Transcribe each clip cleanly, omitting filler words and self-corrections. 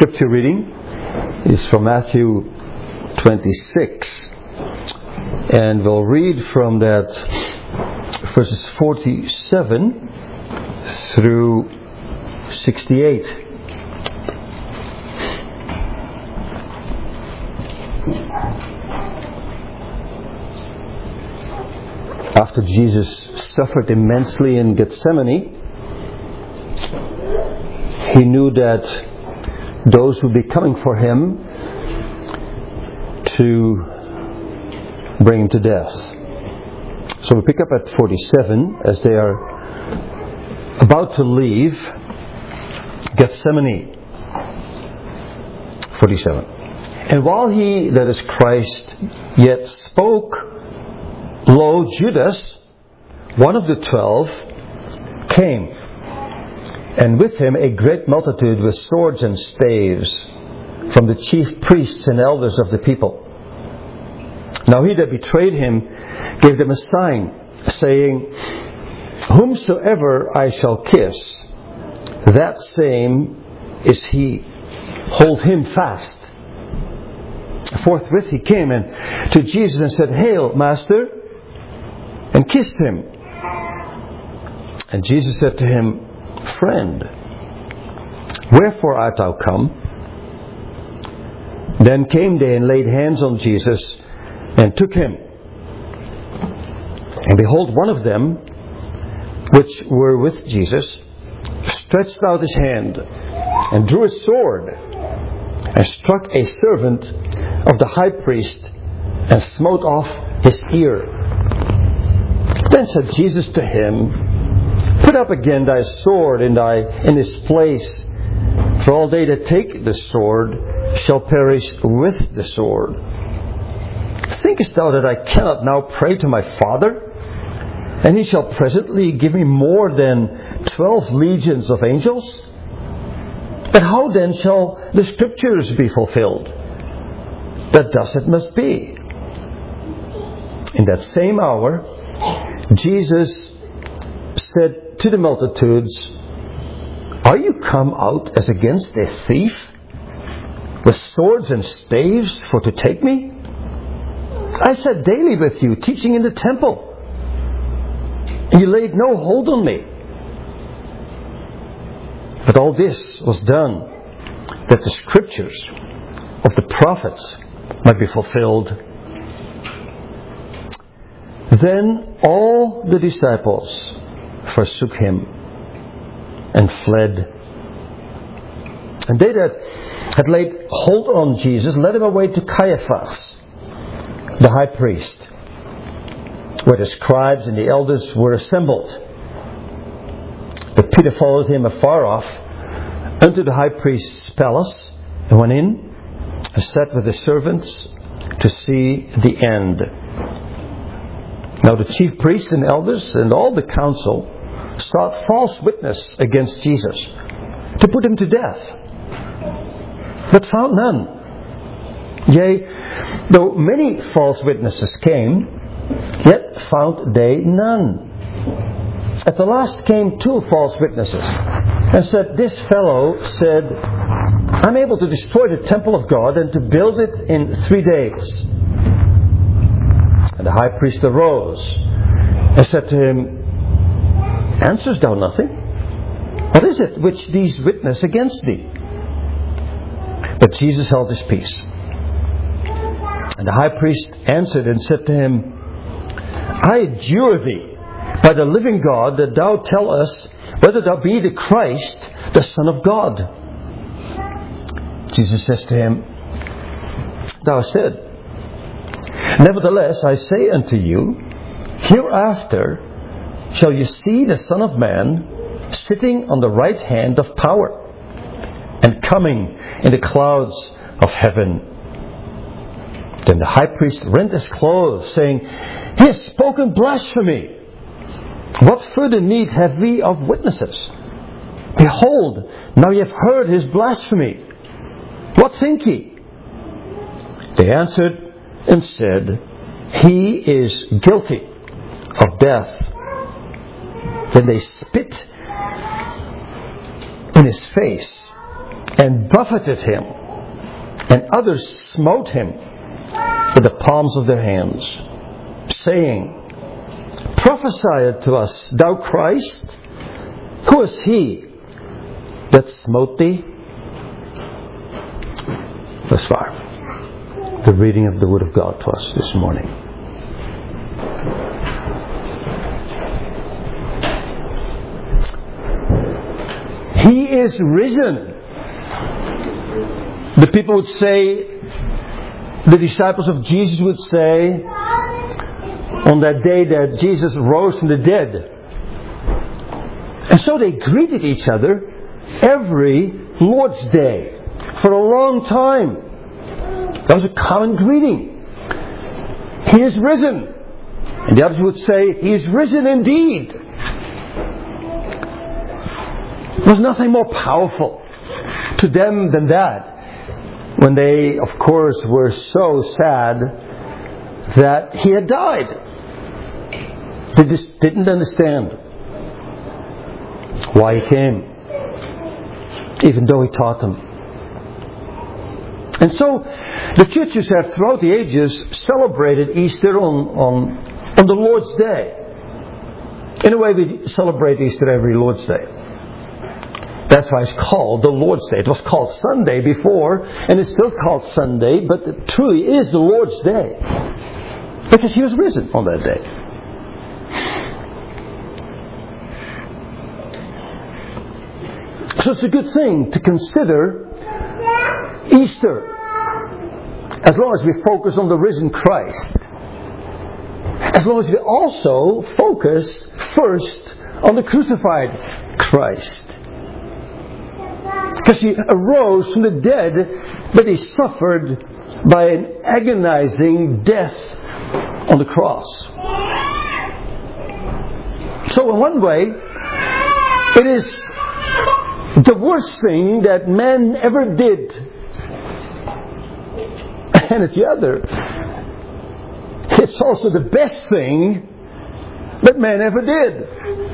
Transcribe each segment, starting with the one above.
scripture reading is from Matthew 26, and we'll read from that verses 47 through 68. After Jesus suffered immensely in Gethsemane, He knew that those would be coming for Him to bring Him to death. So we pick up at 47 as they are about to leave Gethsemane. 47. And while He, that is Christ, yet spoke, lo, Judas, one of the 12, came, and with him a great multitude with swords and staves, from the chief priests and elders of the people. Now he that betrayed Him gave them a sign, saying, Whomsoever I shall kiss, that same is he. Hold him fast. Forthwith he came and to Jesus and said, Hail, Master, and kissed Him. And Jesus said to him, Friend, wherefore art thou come? Then came they and laid hands on Jesus and took Him. And behold, one of them, which were with Jesus, stretched out his hand and drew a sword and struck a servant of the high priest and smote off his ear. Then said Jesus to him, Put up again thy sword in his place, for all they that take the sword shall perish with the sword. Thinkest thou that I cannot now pray to my Father, and He shall presently give me more than 12 legions of angels? But how then shall the Scriptures be fulfilled, that thus it must be? In that same hour, Jesus said to the multitudes, Are you come out as against a thief, with swords and staves for to take me? I sat daily with you, teaching in the temple, and you laid no hold on me. But all this was done, that the Scriptures of the prophets might be fulfilled. Then all the disciples forsook Him and fled. And they that had laid hold on Jesus led Him away to Caiaphas, the high priest, where the scribes and the elders were assembled. But Peter followed Him afar off unto the high priest's palace, and went in and sat with the servants to see the end. Now the chief priests and elders and all the council sought false witness against Jesus, to put Him to death, but found none. Yea, though many false witnesses came, yet found they none. At the last came 2 false witnesses, and said, This fellow said, I'm able to destroy the temple of God and to build it in 3 days. And the high priest arose and said to him, Answerest thou nothing? What is it which these witness against thee? But Jesus held his peace. And the high priest answered and said to him, I adjure thee by the living God that thou tell us whether thou be the Christ, the Son of God. Jesus says to him, Thou hast said. Nevertheless, I say unto you, hereafter shall you see the Son of Man sitting on the right hand of power, and coming in the clouds of heaven. Then the high priest rent his clothes, saying, He has spoken blasphemy. What further need have we of witnesses? Behold, now ye have heard his blasphemy. What think ye? They answered and said, He is guilty of death. Then they spit in his face and buffeted him, and others smote him with the palms of their hands, saying, Prophesy to us, thou Christ, who is he that smote thee? Verse 5. The reading of the Word of God to us this morning. He is risen. The people would say, the disciples of Jesus would say, on that day that Jesus rose from the dead. And so they greeted each other every Lord's Day for a long time. That was a common greeting. He is risen. And the others would say, He is risen indeed. There was nothing more powerful to them than that. When they, of course, were so sad that He had died. They just didn't understand why He came, even though He taught them. And so the churches have throughout the ages celebrated Easter on the Lord's Day. In a way, we celebrate Easter every Lord's Day. That's why it's called the Lord's Day. It was called Sunday before, and it's still called Sunday, but it truly is the Lord's Day. Because He was risen on that day. So it's a good thing to consider Easter, as long as we focus on the risen Christ. As long as we also focus first on the crucified Christ. Because He arose from the dead, but He suffered by an agonizing death on the cross. So in one way, it is the worst thing that man ever did. And at the other, it's also the best thing that man ever did.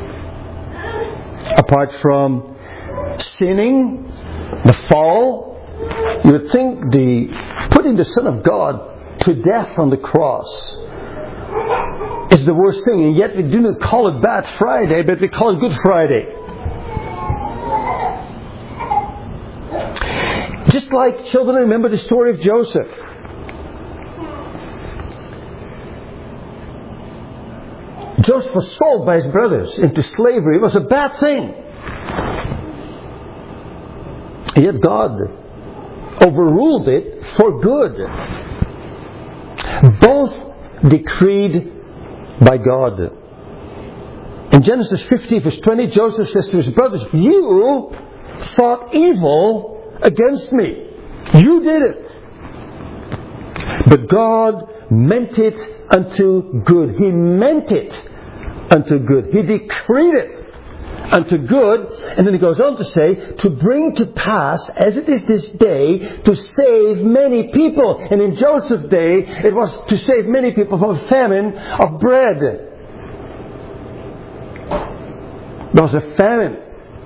Apart from sinning, the fall, you would think the putting the Son of God to death on the cross is the worst thing. And yet we do not call it Bad Friday, but we call it Good Friday. Just like children remember the story of Joseph. Joseph was sold by his brothers into slavery. It was a bad thing. Yet God overruled it for good. Both decreed by God. In Genesis 50 verse 20, Joseph says to his brothers, You thought evil against me. You did it. But God meant it unto good. He meant it unto good. He decreed it unto good. And then he goes on to say, to bring to pass, as it is this day, to save many people. And in Joseph's day, it was to save many people from a famine of bread. There was a famine.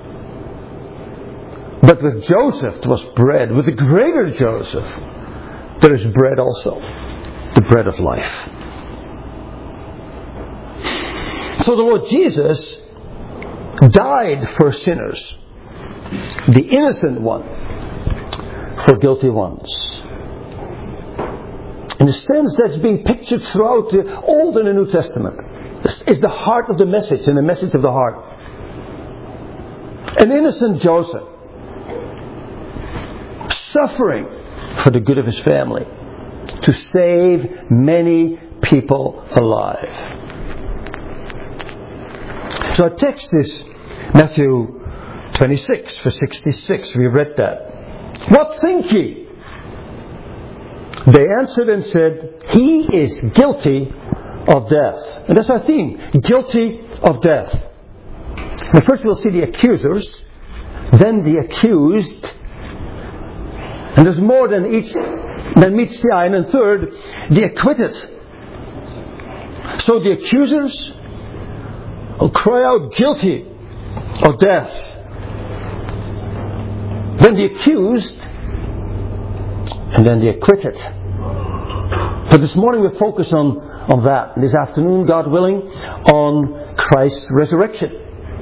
But with Joseph, there was bread. With the greater Joseph, there is bread also. The bread of life. So the Lord Jesus died for sinners. The innocent one for guilty ones. In a sense that's being pictured throughout the Old and the New Testament. This is the heart of the message and the message of the heart. An innocent Joseph suffering for the good of his family to save many people alive. So our text is Matthew 26 verse 66. We read that. What think ye? They answered and said, He is guilty of death. And that's our theme. Guilty of death. Now first we'll see the accusers, then the accused, and there's more than meets the eye, and then third, the acquitted. So the accusers will cry out guilty of death. then the accused, and then the acquitted. But this morning we'll focus on that. This afternoon, God willing, on Christ's resurrection.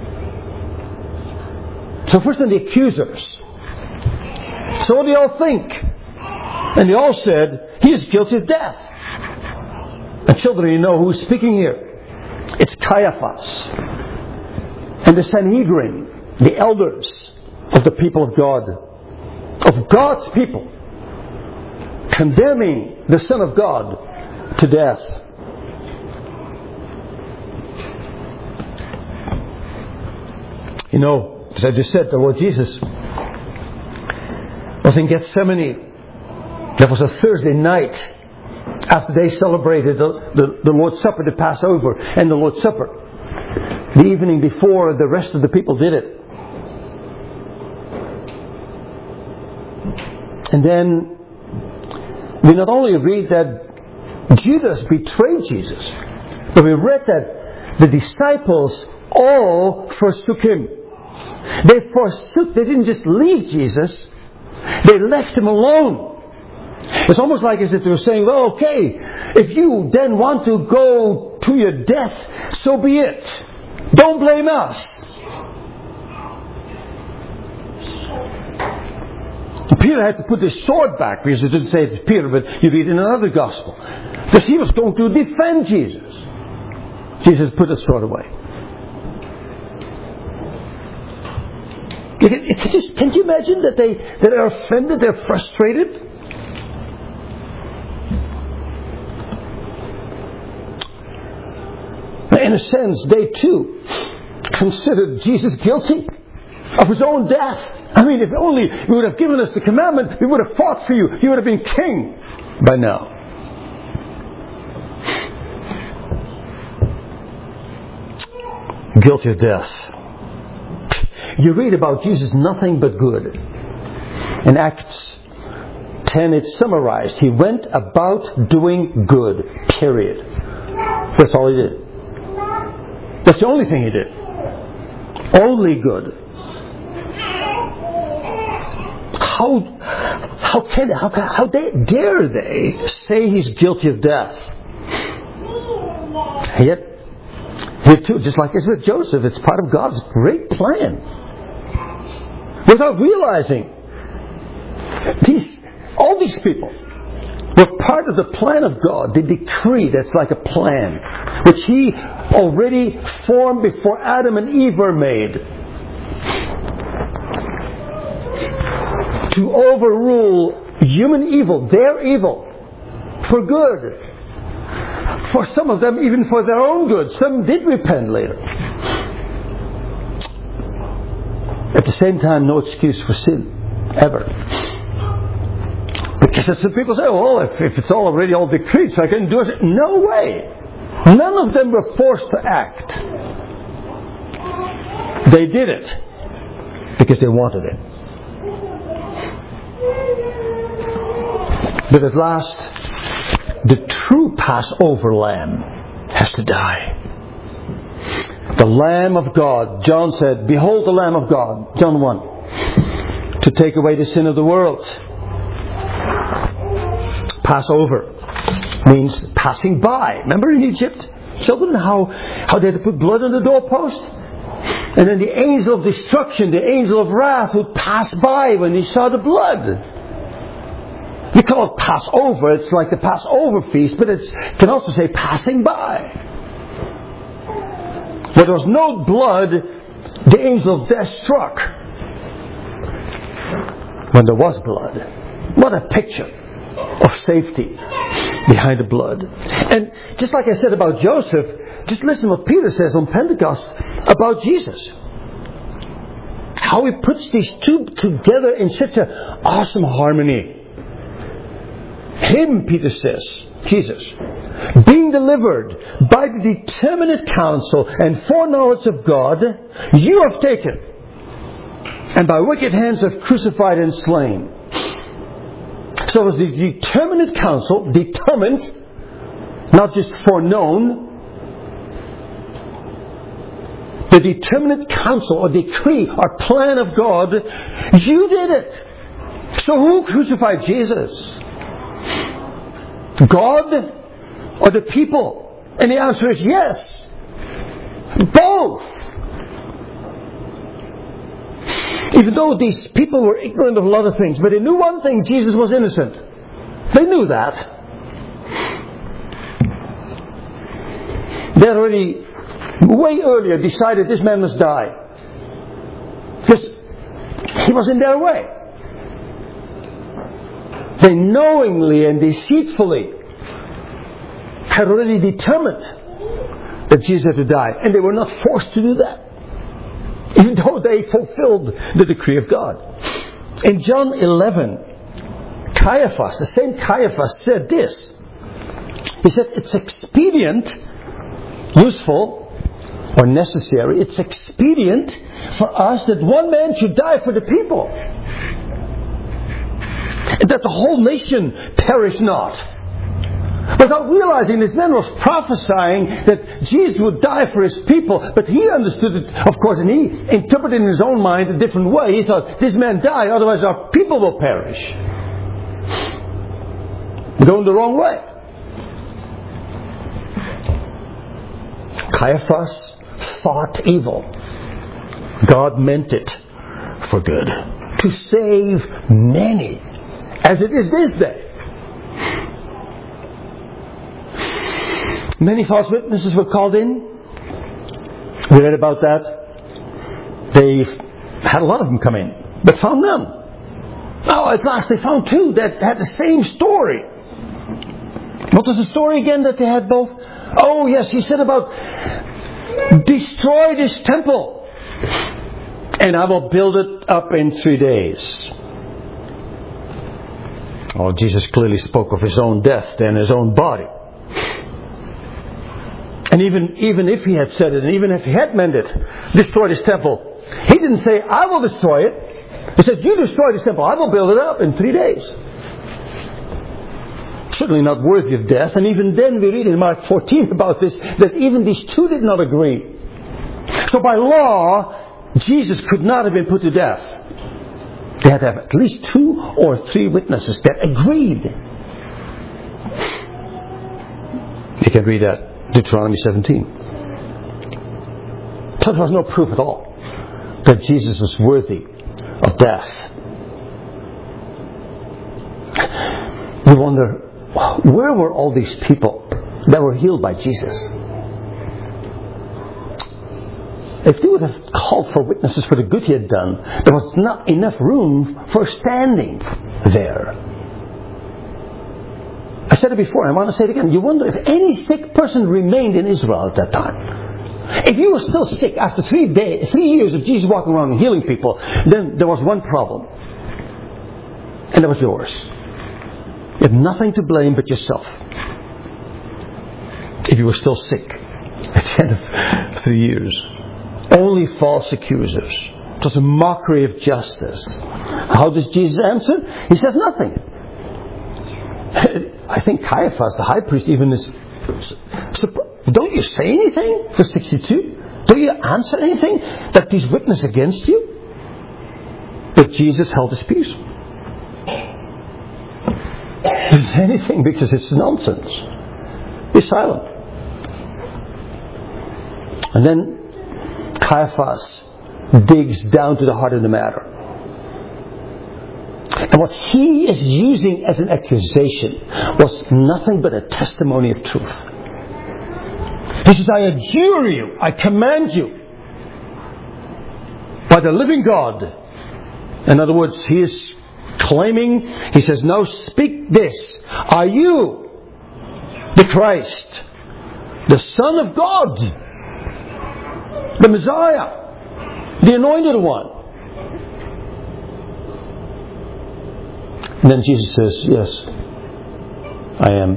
So first on the accusers. So what do they all think? And they all said, he is guilty of death. And children, you know who's speaking here. It's Caiaphas. And the Sanhedrin, the elders of the people of God. Of God's people. Condemning the Son of God to death. You know, as I just said, the Lord Jesus was in Gethsemane. That was a Thursday night after they celebrated the Lord's Supper, the Passover and the Lord's Supper. The evening before the rest of the people did it. And then we not only read that Judas betrayed Jesus, but we read that the disciples all forsook Him. They didn't just leave Jesus, they left Him alone. It's almost like as if they were saying, well, okay, if you then want to go to your death, so be it. Don't blame us. Peter had to put his sword back, because it didn't say it's Peter, but you read in another gospel. Because he was going to defend Jesus. Jesus put his sword away. Can you imagine that they're offended, they're frustrated? In a sense, they too considered Jesus guilty of His own death. I mean, if only we would have given us the commandment, we would have fought for you. You would have been king by now. Guilty of death. You read about Jesus nothing but good. In Acts 10 it's summarized. He went about doing good. Period. That's all He did. That's the only thing He did. Only good. How dare they say He's guilty of death? Yet, here too, just like it's with Joseph, it's part of God's great plan. Without realizing, all these people were part of the plan of God, the decree that's like a plan, which He already formed before Adam and Eve were made, to overrule human evil, their evil, for good. For some of them, even for their own good. Some did repent later. At the same time, no excuse for sin, ever. Because some people say, well, if it's already all decreed, so I can do it. No way. None of them were forced to act. They did it because they wanted it. But at last, the true Passover lamb has to die. The Lamb of God. John said, behold the Lamb of God. John 1. To take away the sin of the world. Passover means passing by. Remember in Egypt, children, how they had to put blood on the doorpost? And then the angel of destruction, the angel of wrath would pass by when he saw the blood. We call it Passover. It's like the Passover feast, but it can also say passing by. Where there was no blood, the angel of death struck. When there was blood. What a picture of safety behind the blood. And just like I said about Joseph, just listen what Peter says on Pentecost about Jesus. How he puts these two together in such an awesome harmony. Him, Peter says, Jesus, being delivered by the determinate counsel and foreknowledge of God, you have taken, and by wicked hands have crucified and slain. So it was the determinate counsel, determined, not just foreknown. The the determinate counsel or decree or plan of God. You did it. So who crucified Jesus? God or the people? And the answer is yes. Both. Even though these people were ignorant of a lot of things, but they knew one thing: Jesus was innocent. They knew that. They had already way earlier decided this man must die, because he was in their way. They knowingly and deceitfully had already determined that Jesus had to die, and they were not forced to do that, even though they fulfilled the decree of God. In John 11, Caiaphas, the same Caiaphas, said this. He said, it's expedient, useful, or necessary, it's expedient for us that one man should die for the people, and that the whole nation perish not. Without realizing, this man was prophesying that Jesus would die for his people, but he understood it, of course, and he interpreted in his own mind a different way. He thought, this man die, otherwise our people will perish. Going the wrong way. Caiaphas thought evil. God meant it for good, to save many, as it is this day. Many false witnesses were called in. We read about that. They had a lot of them come in, but found none. Now at last they found two that had the same story. What was the story again that they had both? Oh yes, he said about, destroy this temple and I will build it up in 3 days. Oh, Jesus clearly spoke of his own death and his own body. And even if he had said it, and even if he had meant it, destroy this temple, he didn't say, I will destroy it. He said, you destroy this temple, I will build it up in 3 days. Certainly not worthy of death. And even then we read in Mark 14 about this, that even these two did not agree. So by law, Jesus could not have been put to death. They had to have at least 2 or 3 witnesses that agreed. You can read that. Deuteronomy 17. So there was no proof at all that Jesus was worthy of death. You wonder, where were all these people that were healed by Jesus? If they would have called for witnesses for the good he had done, there was not enough room for standing there. I said it before, and I want to say it again. You wonder if any sick person remained in Israel at that time. If you were still sick after 3 years of Jesus walking around and healing people, then there was one problem. And that was yours. You had nothing to blame but yourself. If you were still sick at the end of 3 years. Only false accusers. It was a mockery of justice. How does Jesus answer? He says nothing. I think Caiaphas, the high priest, even is... Don't you say anything? Verse 62. Don't you answer anything that these witness against you? But Jesus held his peace. He didn't say anything because it's nonsense. He's silent. And then Caiaphas digs down to the heart of the matter. And what he is using as an accusation was nothing but a testimony of truth. He says, I adjure you, I command you, by the living God. In other words, he is claiming, he says, now speak this. Are you the Christ, the Son of God, the Messiah, the Anointed One? And then Jesus says, yes, I am.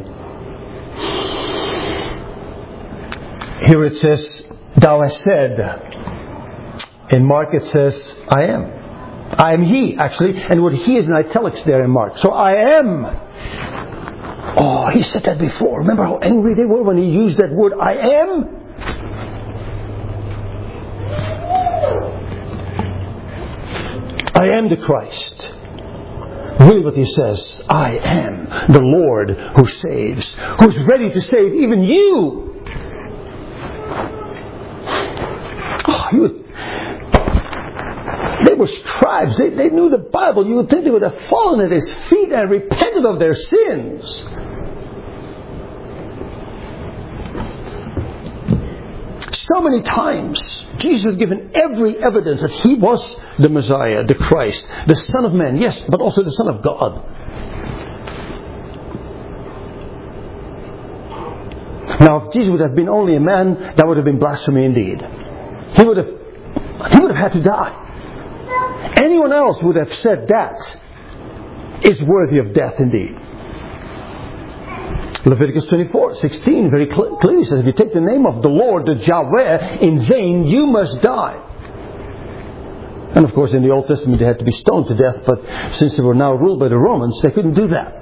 Here it says, thou hast said. In Mark it says, I am. I am he, actually. And the word he is in italics there in Mark. So I am. Oh, he said that before. Remember how angry they were when he used that word, I am? I am the Christ. Really what he says, I am the Lord who saves, who's ready to save even you. They were scribes. They knew the Bible. You would think they would have fallen at his feet and repented of their sins. So many times, Jesus had given every evidence that he was the Messiah, the Christ, the Son of Man, yes, but also the Son of God. Now, if Jesus would have been only a man, that would have been blasphemy indeed. He would have had to die. Anyone else would have said that is worthy of death indeed. Leviticus 24:16 very clearly says, if you take the name of the Lord, the Yahweh, in vain, you must die. And of course in the Old Testament they had to be stoned to death, but since they were now ruled by the Romans, they couldn't do that.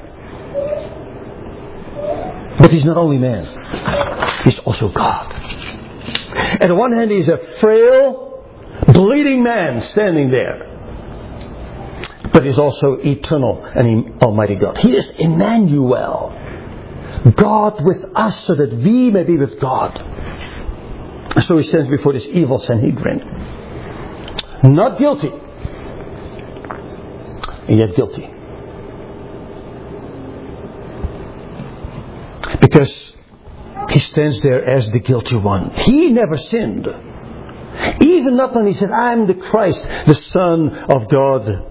But he's not only man, he's also God. On the one hand, he's a frail, bleeding man standing there. But he's also eternal and Almighty God. He is Emmanuel. God with us so that we may be with God. So he stands before this evil Sanhedrin. Not guilty. And yet guilty. Because he stands there as the guilty one. He never sinned. Even not when he said, I am the Christ, the Son of God.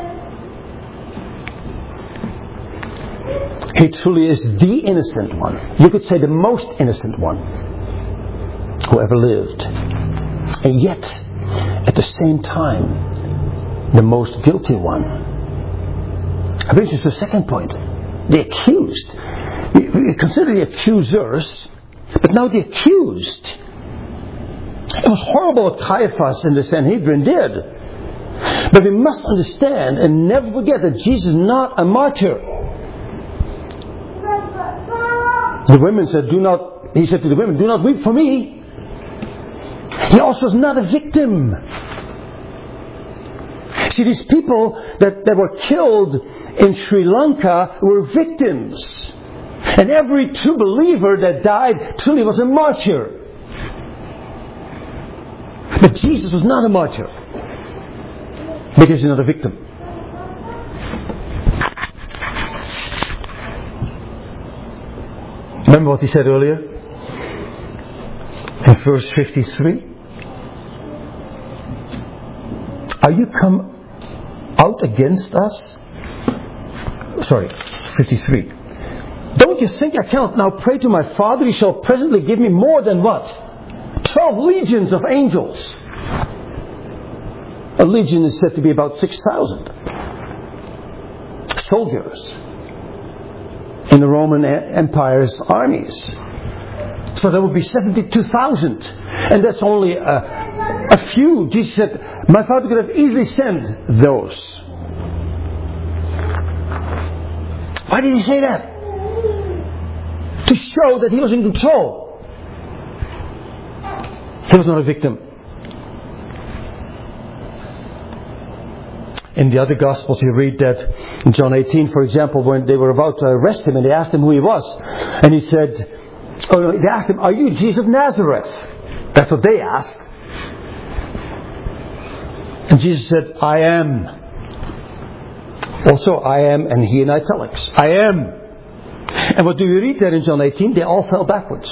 He truly is the innocent one. You could say the most innocent one who ever lived. And yet, at the same time, the most guilty one. That brings us to the second point. The accused. We consider the accusers, but now the accused. It was horrible what Caiaphas and the Sanhedrin did. But we must understand and never forget that Jesus is not a martyr. The women said, he said to the women, do not weep for me. He also is not a victim. See, these people that were killed in Sri Lanka were victims. And every true believer that died truly was a martyr. But Jesus was not a martyr. Because he's not a victim. Remember what he said earlier? In verse 53? Are you come out against us? Sorry, 53. Don't you think I cannot now pray to my Father? He shall presently give me more than what? 12 legions of angels. A legion is said to be about 6,000 soldiers in the Roman Empire's armies. So there would be 72,000. And that's only a few. Jesus said, my Father could have easily sent those. Why did he say that? To show that he was in control. He was not a victim. In the other Gospels you read that in John 18, for example, when they were about to arrest him and they asked him who he was. And he said, they asked him, are you Jesus of Nazareth? That's what they asked. And Jesus said, I am. Also, I am, and he in italics. I am. And what do you read there in John 18? They all fell backwards.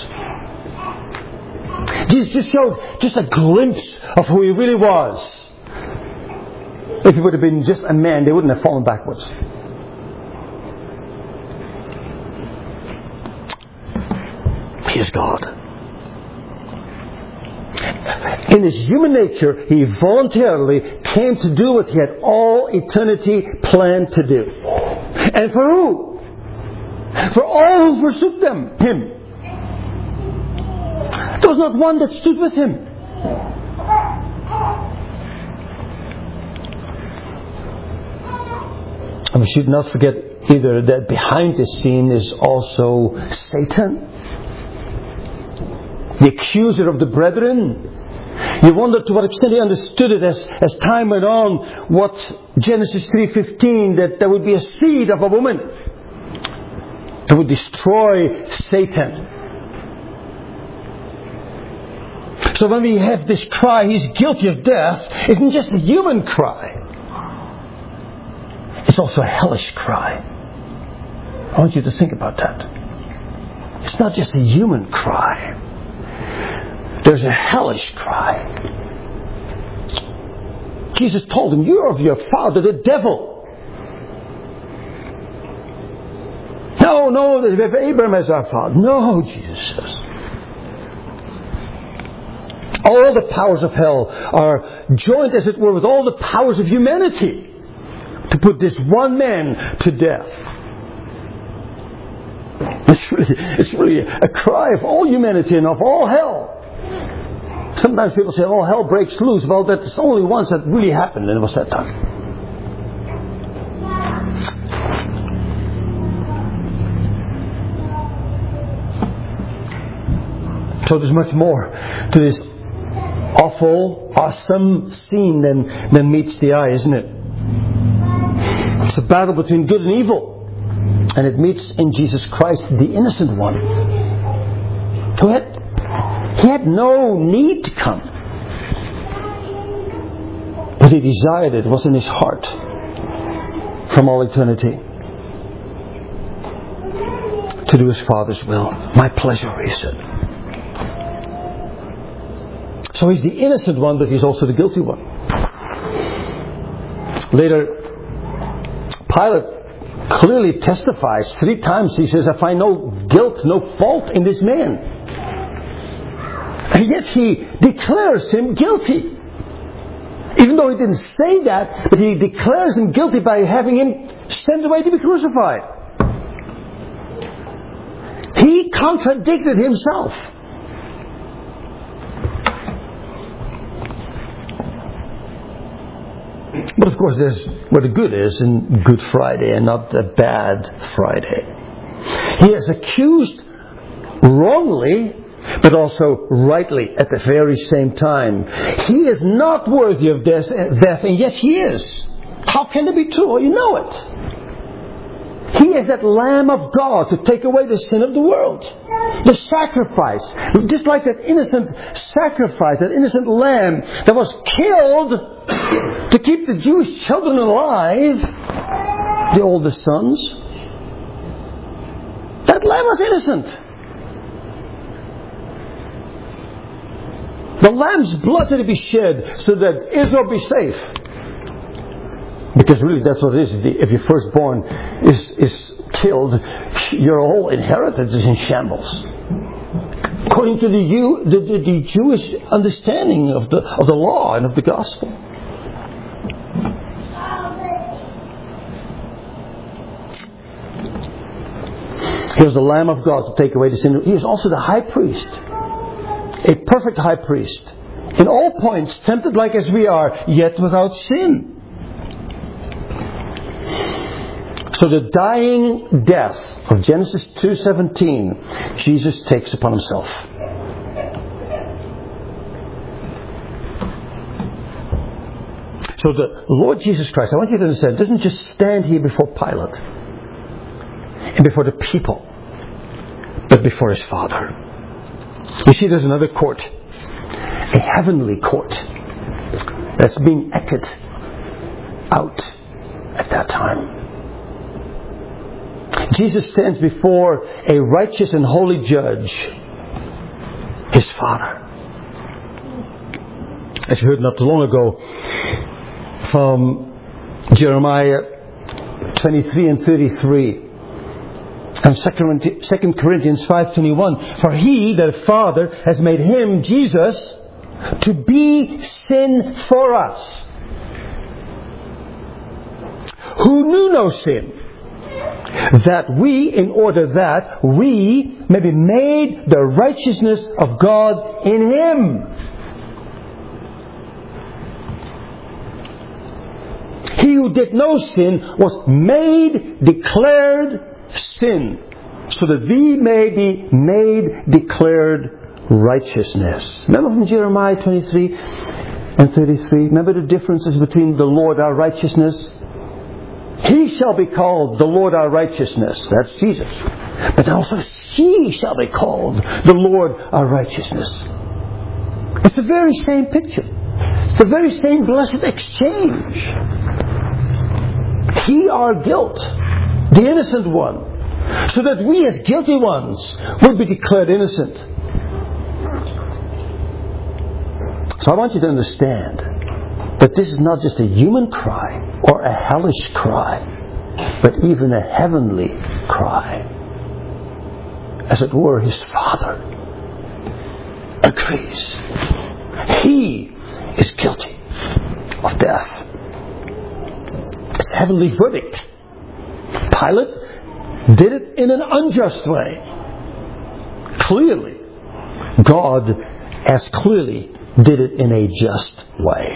Jesus just showed just a glimpse of who he really was. If he would have been just a man, they wouldn't have fallen backwards. He is God. In his human nature, he voluntarily came to do what he had all eternity planned to do. And for who? For all who forsook him. There was not one that stood with him. And we should not forget either that behind the scene is also Satan, the accuser of the brethren. You wonder to what extent he understood it as time went on, what Genesis 3:15, that there would be a seed of a woman that would destroy Satan. So when we have this cry, he's guilty of death, it isn't just a human cry. It's also a hellish cry. I want you to think about that. It's not just a human cry. There's a hellish cry. Jesus told him, "You're of your father, the devil." No, we have Abraham as our father. No, Jesus says. All the powers of hell are joined, as it were, with all the powers of humanity to put this one man to death. It's really a cry of all humanity and of all hell. Sometimes people say, "Oh, hell breaks loose." Well, that's only once that really happened, and it was that time. So there's much more to this awful, awesome scene than meets the eye, isn't it? It's a battle between good and evil. And it meets in Jesus Christ, the innocent one. He had no need to come. But he desired it. It was in his heart from all eternity. To do his Father's will. My pleasure, he said. So he's the innocent one, but he's also the guilty one. Later, Pilate clearly testifies 3 times. He says, "I find no guilt, no fault in this man." And yet he declares him guilty. Even though he didn't say that, but he declares him guilty by having him sent away to be crucified. He contradicted himself. But of course, there's where the good is in Good Friday and not a bad Friday. He is accused wrongly, but also rightly at the very same time. He is not worthy of death, and yet he is. How can it be true? Well, you know it. He is that Lamb of God to take away the sin of the world. The sacrifice. Just like that innocent sacrifice, that innocent lamb that was killed to keep the Jewish children alive, the oldest sons. That lamb was innocent. The lamb's blood had to be shed so that Israel be safe. Because really that's what it is. If your firstborn is killed, your whole inheritance is in shambles. According to the Jewish understanding of the law and of the gospel. He was the Lamb of God to take away the sin. He is also the high priest. A perfect high priest. In all points, tempted like as we are, yet without sin. So the dying death of Genesis 2:17, Jesus takes upon himself. So the Lord Jesus Christ, I want you to understand, doesn't just stand here before Pilate and before the people, but before his Father. You see, there's another court, a heavenly court, that's being acted out at that time. Jesus stands before a righteous and holy judge, his Father. As we heard not too long ago from Jeremiah 23 and 33 and 2 Corinthians 5:21, for he, the Father, has made him, Jesus, to be sin for us, who knew no sin, that we, in order that we may be made the righteousness of God in him. He who did no sin was made, declared sin, so that we may be made, declared righteousness. Remember from Jeremiah 23 and 33? Remember the differences between the Lord our righteousness? He shall be called the Lord our righteousness. That's Jesus. But also He shall be called the Lord our righteousness. It's the very same picture. It's the very same blessed exchange. He our guilt, the innocent one, so that we as guilty ones would be declared innocent. So I want you to understand that this is not just a human cry or a hellish cry, but even a heavenly cry. As it were, His Father agrees. He is guilty of death. It's a heavenly verdict. Pilate did it in an unjust way. Clearly. God as clearly did it in a just way.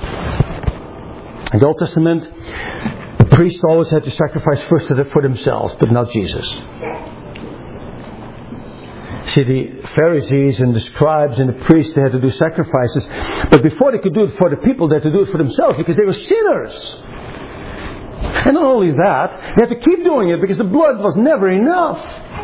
In the Old Testament, the priests always had to sacrifice first for themselves, but not Jesus. See, the Pharisees and the scribes and the priests, they had to do sacrifices. But before they could do it for the people, they had to do it for themselves because they were sinners. And not only that, they had to keep doing it because the blood was never enough.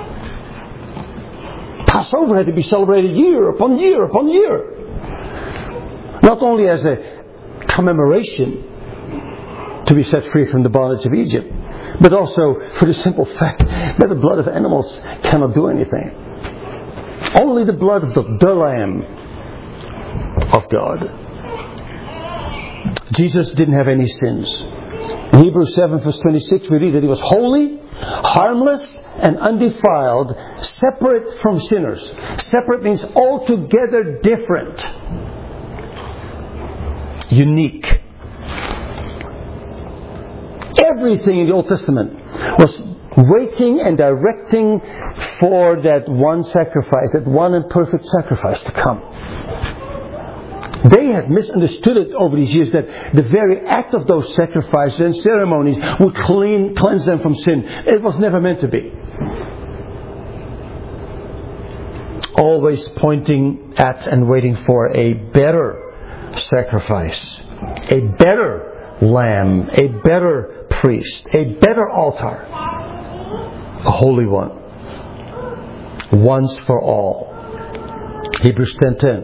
Passover had to be celebrated year upon year upon year. Not only as a commemoration to be set free from the bondage of Egypt, but also for the simple fact that the blood of animals cannot do anything. Only the blood of the Lamb of God. Jesus didn't have any sins. In Hebrews 7 verse 26 we read that He was holy, harmless and undefiled, separate from sinners. Separate means altogether different. Unique. Everything in the Old Testament was waiting and directing for that one sacrifice, that one and perfect sacrifice to come. They had misunderstood it over these years that the very act of those sacrifices and ceremonies would cleanse them from sin. It was never meant to be. Always pointing at and waiting for a better sacrifice, a better lamb, a better priest, a better altar, a holy one, once for all. Hebrews 10:10.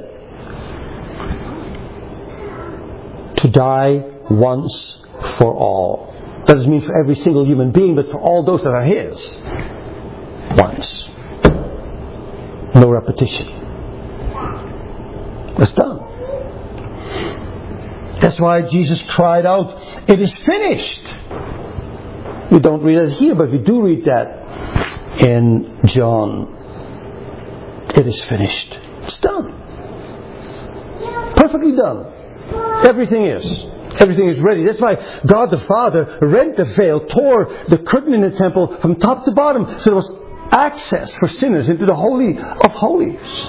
To die once for all. That doesn't mean for every single human being, but for all those that are His. Once. No repetition. It's done. That's why Jesus cried out, "It is finished." We don't read it here, but we do read that in John. It is finished. It's done. Perfectly done. Everything is. Everything is ready. That's why God the Father rent the veil, tore the curtain in the temple from top to bottom, so there was access for sinners into the Holy of Holies.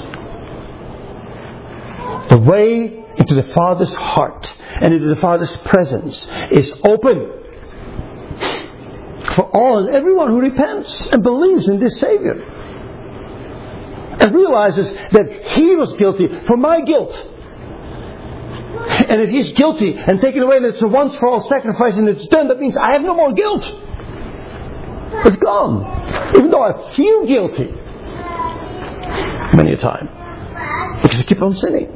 The way into the Father's heart and into the Father's presence is open for all and everyone who repents and believes in this Savior and realizes that He was guilty for my guilt. And if He's guilty and taken away and it's a once for all sacrifice and it's done, that means I have no more guilt. It's gone. Even though I feel guilty many a time. Because I keep on sinning.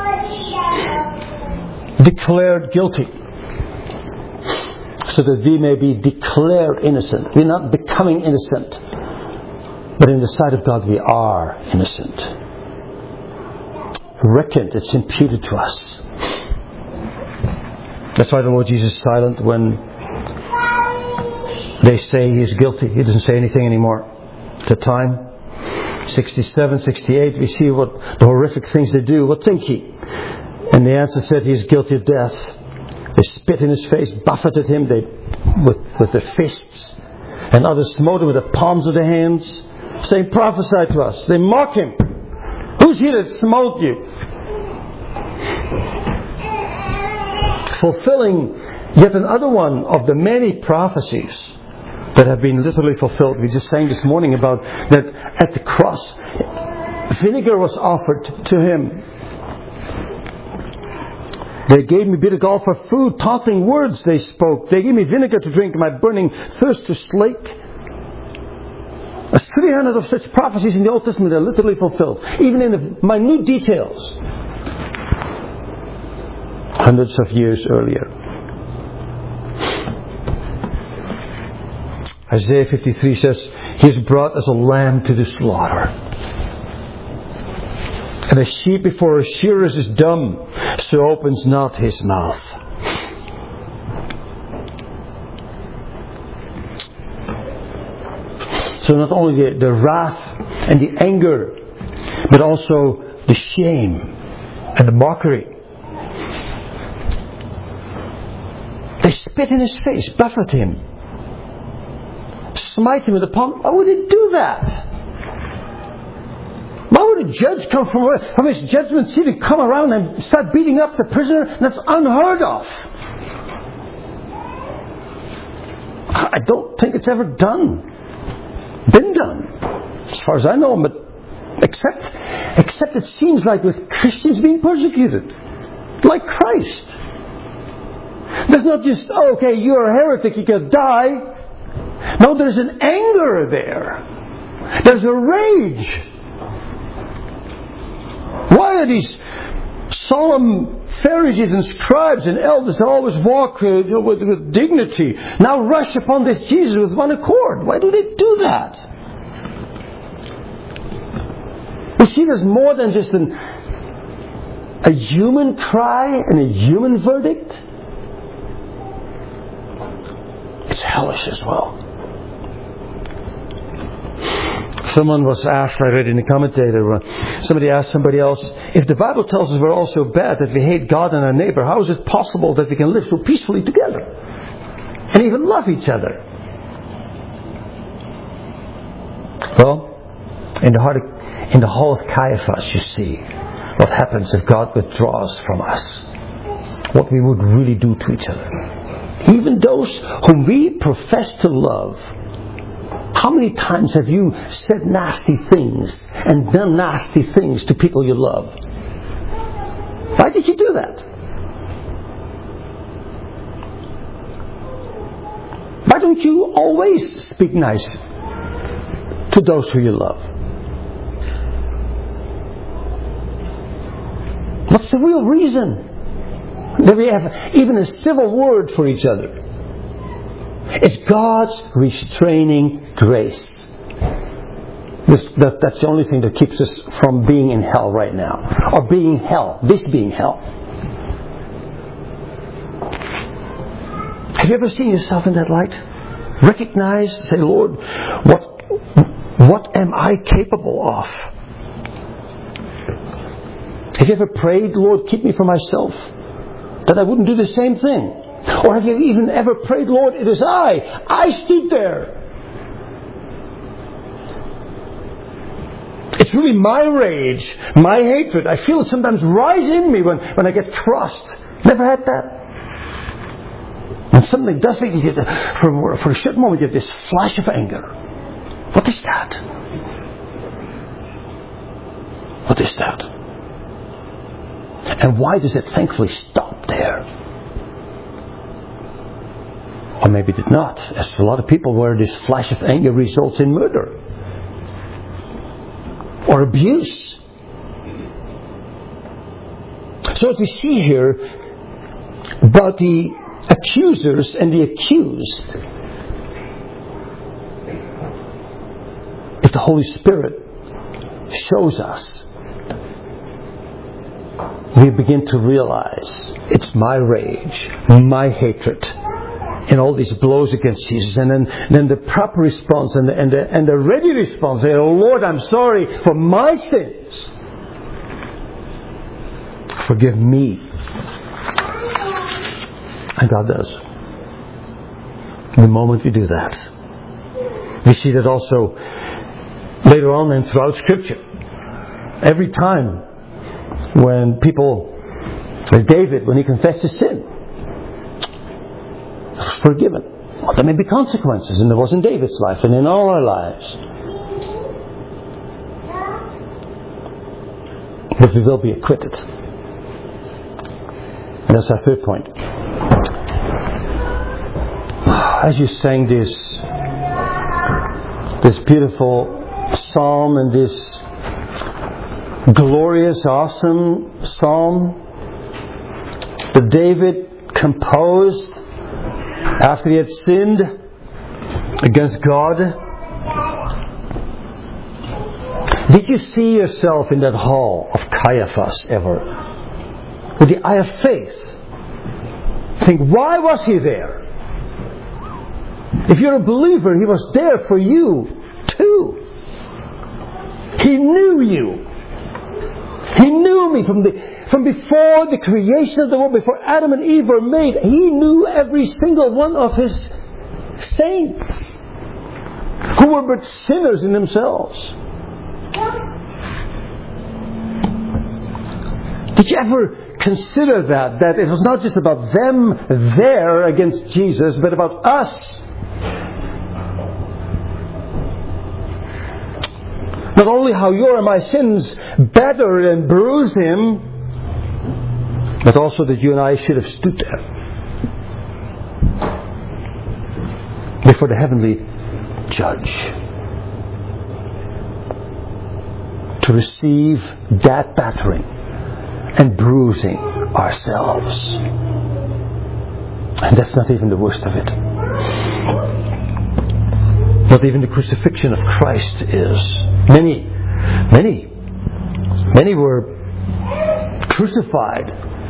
Declared guilty. So that we may be declared innocent. We're not becoming innocent. But in the sight of God we are innocent. Reckoned, it's imputed to us. That's why the Lord Jesus is silent when they say He is guilty. He doesn't say anything anymore. At the time, 67, 68, we see what the horrific things they do. What think ye? And the answer said He is guilty of death. They spit in His face, buffeted Him with their fists. And others smote Him with the palms of their hands, saying, "Prophesy to us." They mock Him. "Who's he that smote you?" Fulfilling yet another one of the many prophecies that have been literally fulfilled. We just sang this morning about that at the cross Vinegar was offered to him. They gave me bitter gall for food, taunting words they spoke. They gave me vinegar to drink, my burning thirst to slake. There's 300 of such prophecies in the Old Testament that are literally fulfilled, even in the minute details. Hundreds of years earlier. Isaiah 53 says, He is brought as a lamb to the slaughter. And a sheep before her shearers is dumb, so opens not his mouth. So not only the wrath and the anger, but also the shame and the mockery. They spit in his face, buffet him, smite him with a palm. Why would they do that? Why would a judge come from his judgment seat and come around and start beating up the prisoner? That's unheard of. I don't think it's ever been done, as far as I know. But except it seems like with Christians being persecuted, like Christ. There's not just, okay, you're a heretic, you can die. No, there's an anger there. There's a rage. Why are these solemn Pharisees and scribes and elders that always walk with dignity now rush upon this Jesus with one accord? Why do they do that? You see, there's more than just a human cry and a human verdict. It's hellish as well. Someone was asked, I read in the commentator, somebody asked somebody else, if the Bible tells us we're all so bad that we hate God and our neighbor, how is it possible that we can live so peacefully together and even love each other? Well, in the hall of Caiaphas, you see what happens if God withdraws from us. What we would really do to each other. Even those whom we profess to love. How many times have you said nasty things and done nasty things to people you love? Why did you do that? Why don't you always speak nice to those who you love? What's the real reason that we have even a civil word for each other? It's God's restraining grace. That's the only thing that keeps us from being in hell right now. Or being hell. This being hell. Have you ever seen yourself in that light? Recognize, say, Lord, what am I capable of? Have you ever prayed, Lord, keep me from myself, that I wouldn't do the same thing? Or have you even ever prayed, Lord, it is I stood there. It's really my rage, my hatred. I feel it sometimes rise in me when I get crossed. Never had that? When something does make you get, for a short moment, you get this flash of anger. What is that? What is that? And why does it thankfully stop there? Or maybe it did not, as a lot of people where this flash of anger results in murder or abuse. So as we see here about the accusers and the accused, if the Holy Spirit shows us, we begin to realize it's my rage, my hatred, and all these blows against Jesus, and then the proper response and the ready response. Say, "Oh Lord, I'm sorry for my sins. Forgive me." And God does. The moment we do that, we see that also later on and throughout Scripture. Every time when people, like David, when he confessed his sin, forgiven. Well, there may be consequences, and there was in David's life and in all our lives. but we will be acquitted. And that's our third point. As you sang this beautiful psalm and this glorious, awesome psalm that David composed after he had sinned against God, did you see yourself in that hall of Caiaphas ever? With the eye of faith. Think, why was he there? If you're a believer, he was there for you too. He knew you. He knew me from before the creation of the world, before Adam and Eve were made. He knew every single one of His saints who were but sinners in themselves. Did you ever consider that it was not just about them there against Jesus, but about us? Not only how your and my sins battered and bruised Him, but also that you and I should have stood there before the heavenly Judge to receive that battering and bruising ourselves. And that's not even the worst of it. Not even the crucifixion of Christ is. Many were crucified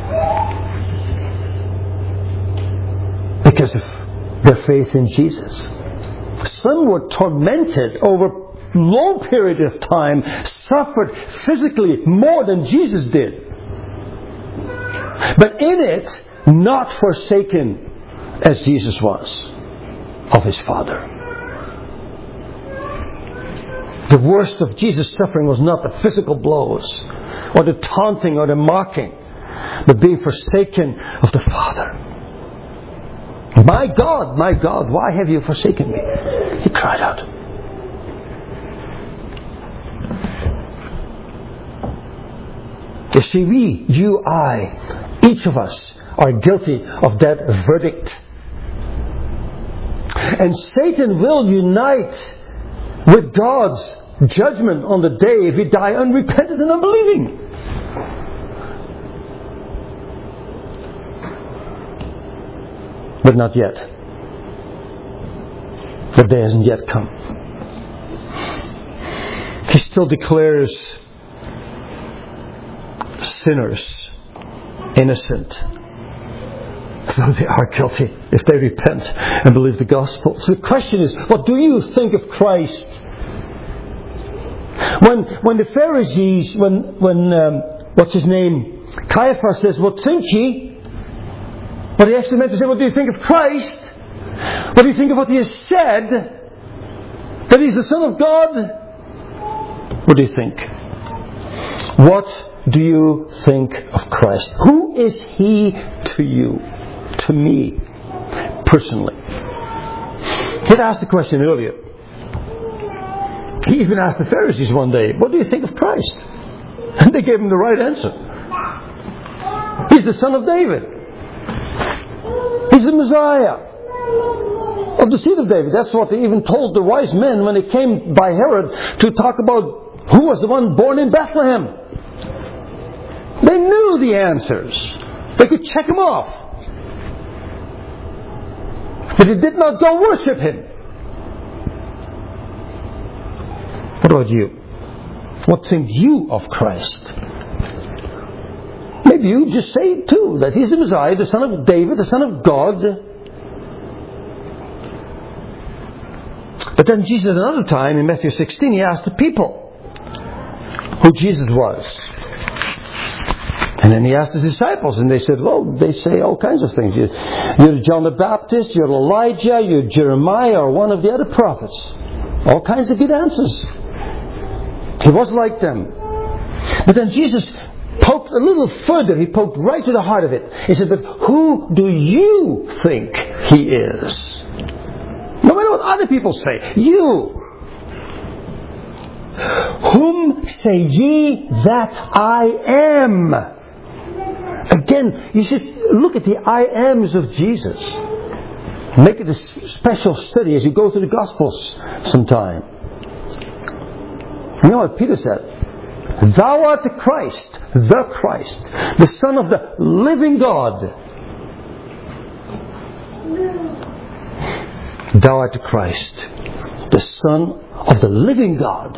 because of their faith in Jesus. Some were tormented over a long period of time, suffered physically more than Jesus did. But in it, not forsaken as Jesus was of His Father. The worst of Jesus' suffering was not the physical blows, or the taunting, or the mocking, but being forsaken of the Father. My God, why have you forsaken me? He cried out. You see, you, I, each of us are guilty of that verdict. And Satan will unite with God's judgment on the day if we die unrepentant and unbelieving. But not yet. The day hasn't yet come. He still declares sinners innocent, though they are guilty if they repent and believe the gospel. So the question is, what do you think of Christ? When the Pharisees, what's his name, Caiaphas says, what think ye? But he actually meant to say, what do you think of Christ? What do you think of what he has said? That he's the Son of God? What do you think? What do you think of Christ? Who is He to you? To me, personally. He had asked the question earlier. He even asked the Pharisees one day, what do you think of Christ? And they gave him the right answer. He's the Son of David. He's the Messiah of the seed of David. That's what they even told the wise men when they came by Herod to talk about who was the one born in Bethlehem. They knew the answers. They could check him off. But they did not go worship him. What about you? What think you of Christ? Maybe you just say too that He's the Messiah, the Son of David, the Son of God. But then Jesus, another time in Matthew 16, He asked the people who Jesus was. And then He asked His disciples, and they said, well, they say all kinds of things. You're John the Baptist, you're Elijah, you're Jeremiah, or one of the other prophets. All kinds of good answers. He was like them. But then Jesus poked a little further. He poked right to the heart of it. He said, but who do you think He is? No matter what other people say, you. Whom say ye that I am? Again, you should look at the I ams of Jesus. Make it a special study as you go through the Gospels sometime. You know what Peter said? Thou art the Christ, the Son of the living God. Thou art the Christ, the Son of the living God.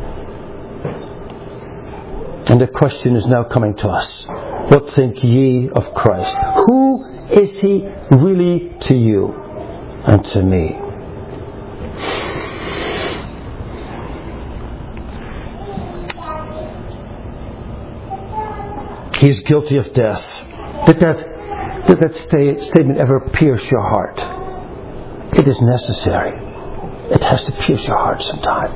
And the question is now coming to us. What think ye of Christ? Who is He really to you and to me? He is guilty of death. Did that statement ever pierce your heart? It is necessary. It has to pierce your heart sometime.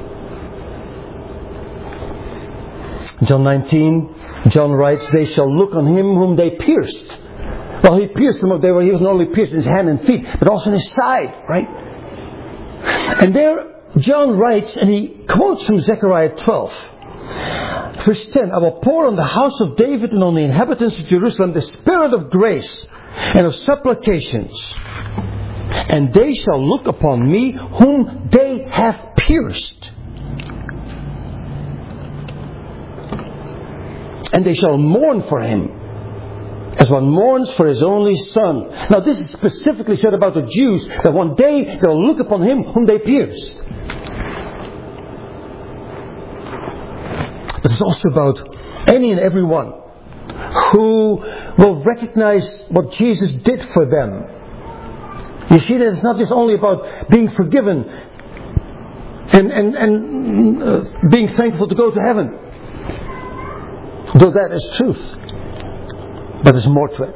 John 19, John writes, they shall look on Him whom they pierced. Well, He pierced them. He was not only pierced in His hand and feet, but also in His side, right? And there, John writes, and he quotes from Zechariah 12. Verse 10, I will pour on the house of David and on the inhabitants of Jerusalem the spirit of grace and of supplications. And they shall look upon me whom they have pierced. And they shall mourn for Him as one mourns for his only son. Now this is specifically said about the Jews, that one day they'll look upon Him whom they pierced. But it's also about any and every one who will recognize what Jesus did for them. You see that it's not just only about being forgiven and being thankful to go to heaven. Though that is truth. But there's more to it.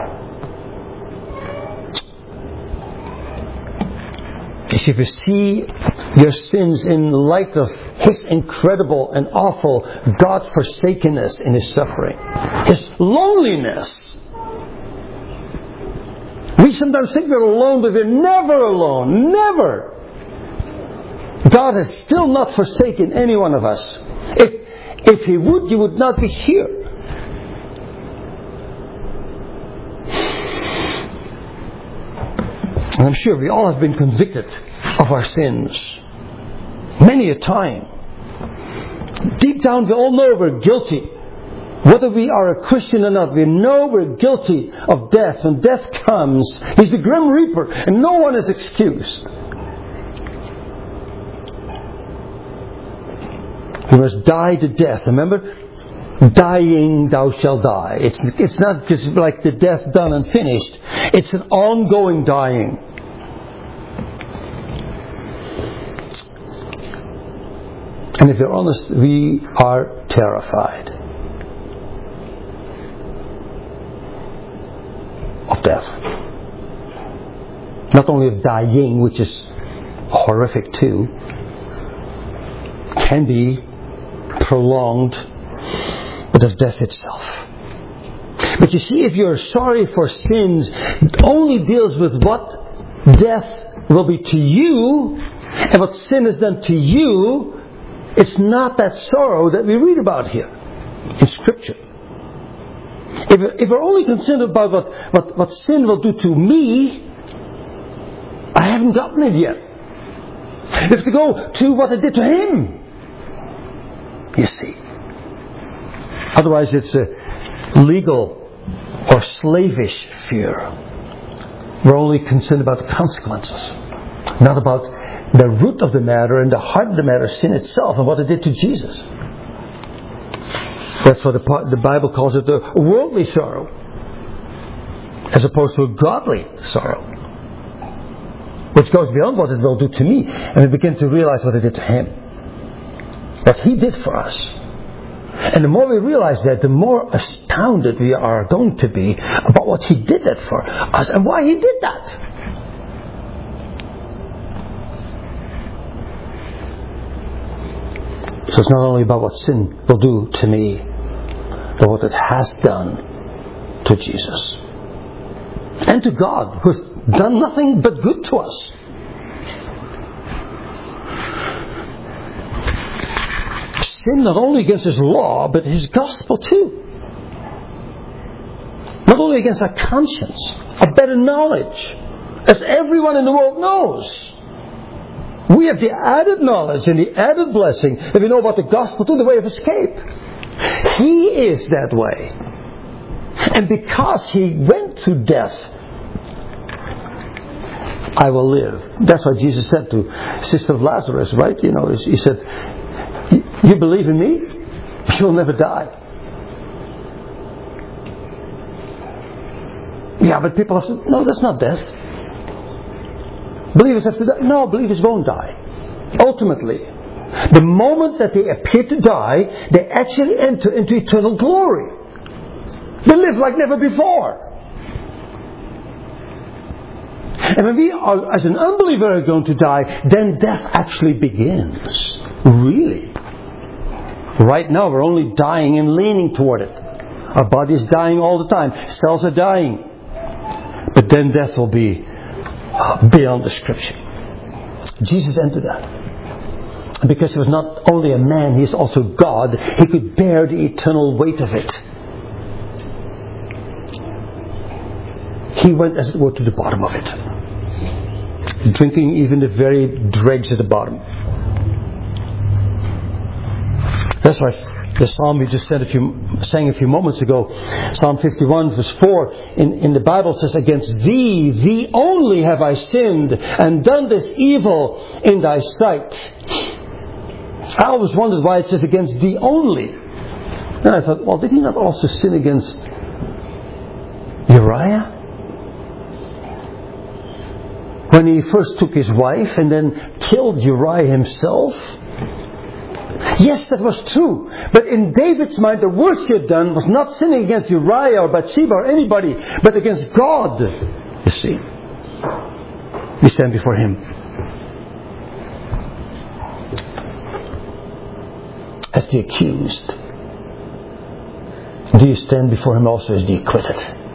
If you see your sins in light of His incredible and awful God-forsakenness in His suffering, His loneliness. We sometimes think we're alone, but we're never alone. Never. God has still not forsaken any one of us. If He would, you would not be here. And I'm sure we all have been convicted of our sins. Many a time. Deep down we all know we're guilty. Whether we are a Christian or not, we know we're guilty of death. When death comes, He's the grim reaper and no one is excused. We must die to death. Remember? Dying thou shalt die. It's not just like the death done and finished. It's an ongoing dying. And if you're honest, we are terrified of death. Not only of dying, which is horrific too, can be prolonged, but of death itself. But you see, if you're sorry for sins, it only deals with what death will be to you and what sin has done to you. It's not that sorrow that we read about here in Scripture. If we're only concerned about what sin will do to me, I haven't gotten it yet. We have to go to what it did to Him. You see. Otherwise it's a legal or slavish fear. We're only concerned about the consequences, not about the root of the matter and the heart of the matter, sin itself, and what it did to Jesus. That's what the Bible calls it, a worldly sorrow, as opposed to a godly sorrow, which goes beyond what it will do to me, and we begin to realize what it did to Him, what He did for us. And the more we realize that, the more astounded we are going to be about what He did that for us and why He did that. So it's not only about what sin will do to me, but what it has done to Jesus. And to God, who has done nothing but good to us. sin not only against His law, but His gospel too. Not only against our conscience, our better knowledge, as everyone in the world knows. We have the added knowledge and the added blessing that we know about the gospel too, the way of escape. He is that way. And because He went through death, I will live. That's what Jesus said to Sister of Lazarus, right? You know, He said, you believe in me? You'll never die. Yeah, but people have said, no, that's not death. Believers have to die. No, believers won't die. Ultimately, the moment that they appear to die, they actually enter into eternal glory. They live like never before. And when we are, as an unbeliever, are going to die, then death actually begins. Really. Right now, we're only dying and leaning toward it. Our body is dying all the time. Cells are dying. But then death will be beyond description. Jesus entered that. And because He was not only a man, He is also God. He could bear the eternal weight of it. He went, as it were, to the bottom of it. Drinking even the very dregs at the bottom. That's why the psalm we just sang a few moments ago, Psalm 51 verse 4, in the Bible says, against Thee only have I sinned, and done this evil in Thy sight. I always wondered why it says against Thee only. And I thought, well, did he not also sin against Uriah? When he first took his wife and then killed Uriah himself? Yes, that was true. But in David's mind, the worst he had done was not sinning against Uriah or Bathsheba or anybody, but against God. You see, we stand before Him as the accused. Do you stand before Him also as the acquitted?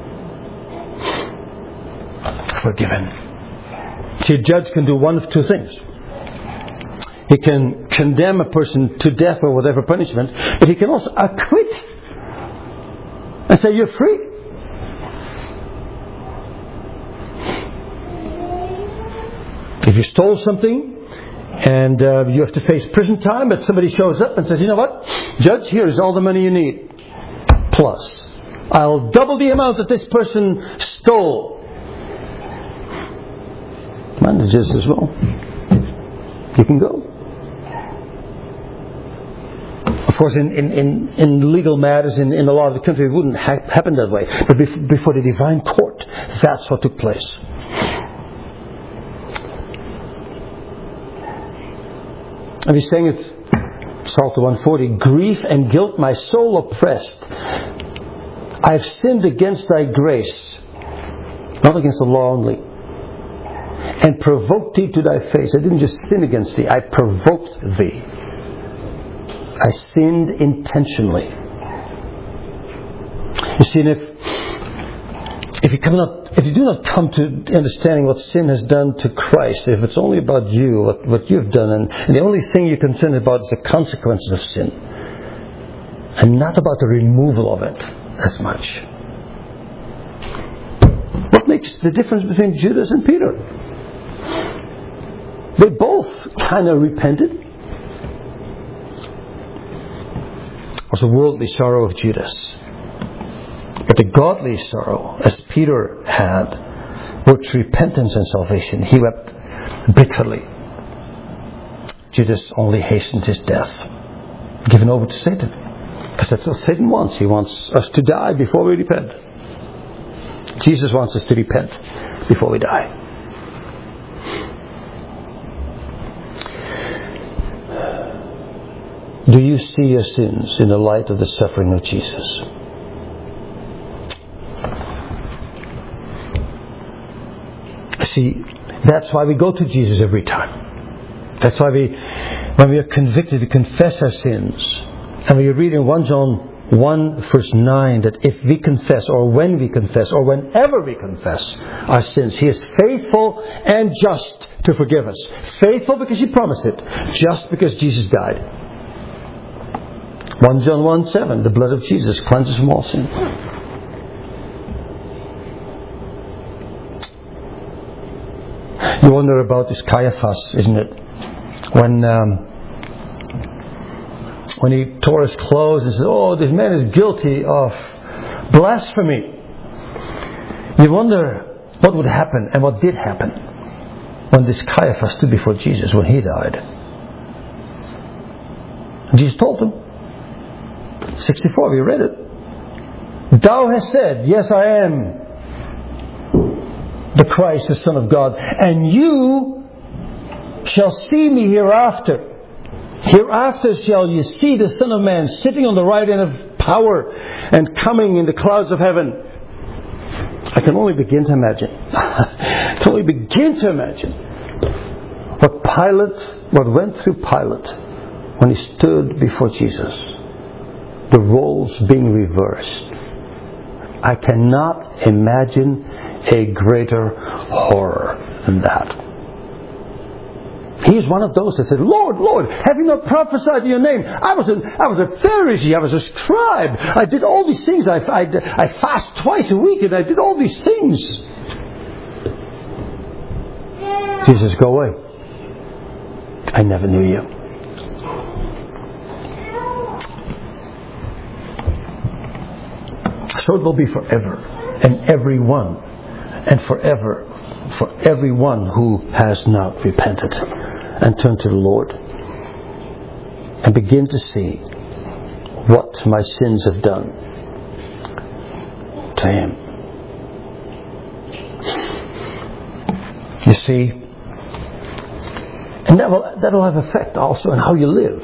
Forgiven. See, a judge can do one of two things. He can condemn a person to death or whatever punishment, but he can also acquit and say, you're free. If you stole something and you have to face prison time, but somebody shows up and says, you know what, Judge, here is all the money you need. Plus, I'll double the amount that this person stole. Managers as well. You can go. Of course, in legal matters in a lot of the country, it wouldn't happen that way. But before the divine court, that's what took place. And he's saying it, Psalm 140, grief and guilt my soul oppressed. I have sinned against Thy grace, not against the law only, and provoked Thee to Thy face. I didn't just sin against Thee, I provoked Thee. I sinned intentionally. You see, and if you do not come to understanding what sin has done to Christ, if it's only about you, what you've done, and the only thing you're concerned about is the consequences of sin, and not about the removal of it as much. What makes the difference between Judas and Peter? They both kind of repented. It was the worldly sorrow of Judas. But the godly sorrow, as Peter had, worked repentance and salvation. He wept bitterly. Judas only hastened his death, given over to Satan. Because that's what Satan wants. He wants us to die before we repent. Jesus wants us to repent before we die. Do you see your sins in the light of the suffering of Jesus? See, that's why we go to Jesus every time. That's why when we are convicted, we confess our sins. And we read in 1 John 1 verse 9 that if we confess, or when we confess, or whenever we confess our sins, He is faithful and just to forgive us. Faithful because He promised it. Just because Jesus died. 1 John 1:7, the blood of Jesus cleanses from all sin. You wonder about this Caiaphas, isn't it? When he tore his clothes and said, "Oh, this man is guilty of blasphemy." You wonder what would happen and what did happen when this Caiaphas stood before Jesus when he died. Jesus told him, 64, we read it. "Thou hast said, yes, I am the Christ, the Son of God, and you shall see me hereafter. Hereafter shall you see the Son of Man sitting on the right hand of power and coming in the clouds of heaven." I can only begin to imagine. What went through Pilate when he stood before Jesus. The roles being reversed. I cannot imagine a greater horror than that. He is one of those that said, "Lord, Lord, have you not prophesied in your name? I was a Pharisee, I was a scribe, I did all these things, I fast twice a week, and I did all these things." Jesus, "Go away. I never knew you." So it will be forever, and everyone, and forever, for everyone who has not repented and turned to the Lord and begin to see what my sins have done to Him. You see, and that will have effect also on how you live,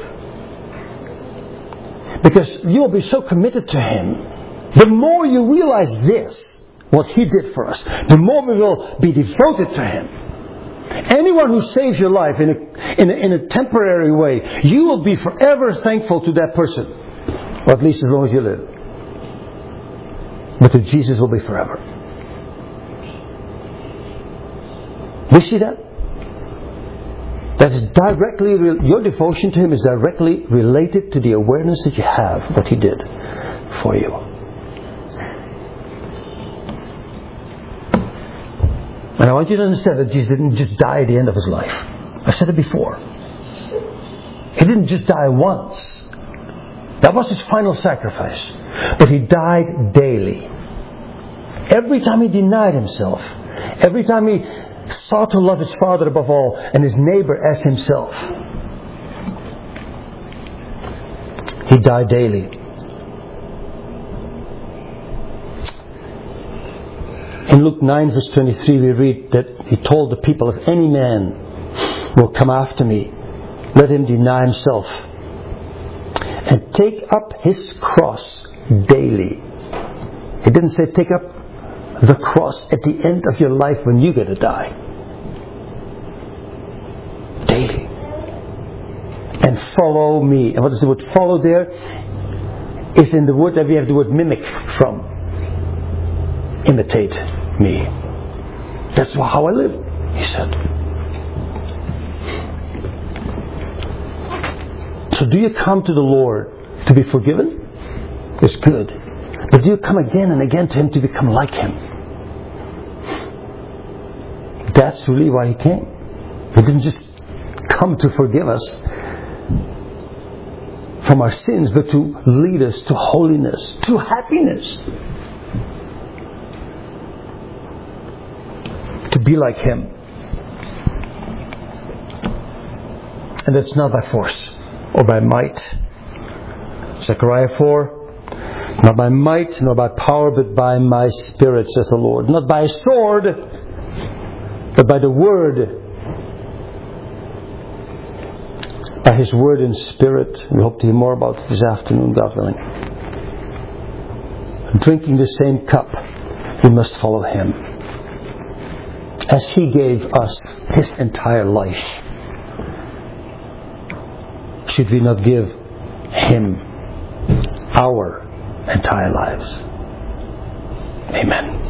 because you will be so committed to Him. The more you realize this, what He did for us, the more we will be devoted to Him. Anyone who saves your life in a temporary way, you will be forever thankful to that person, or at least as long as you live. But to Jesus will be forever. Do you see that? That is directly, your devotion to Him is directly related to the awareness that you have of what He did for you. And I want you to understand that Jesus didn't just die at the end of His life. I said it before. He didn't just die once. That was His final sacrifice. But He died daily. Every time He denied Himself. Every time He sought to love His Father above all and His neighbor as Himself. He died daily. In Luke 9 verse 23 we read that He told the people, "If any man will come after me, let him deny himself and take up his cross daily." He didn't say take up the cross at the end of your life when you're going to die. Daily. And follow me. And what is the word follow there? Is in the word that we have the word mimic from. Imitate me. That's how I live, He said. So do you come to the Lord to be forgiven? It's good. But do you come again and again to Him to become like Him? That's really why He came. He didn't just come to forgive us from our sins, but to lead us to holiness, to happiness. To be like Him. And that's not by force or by might. Zechariah 4, not by might nor by power, but by my Spirit, says the Lord. Not by a sword, but by the Word. By His Word and Spirit. We hope to hear more about it this afternoon, God willing. Drinking the same cup, we must follow Him. As He gave us His entire life, should we not give Him our entire lives? Amen.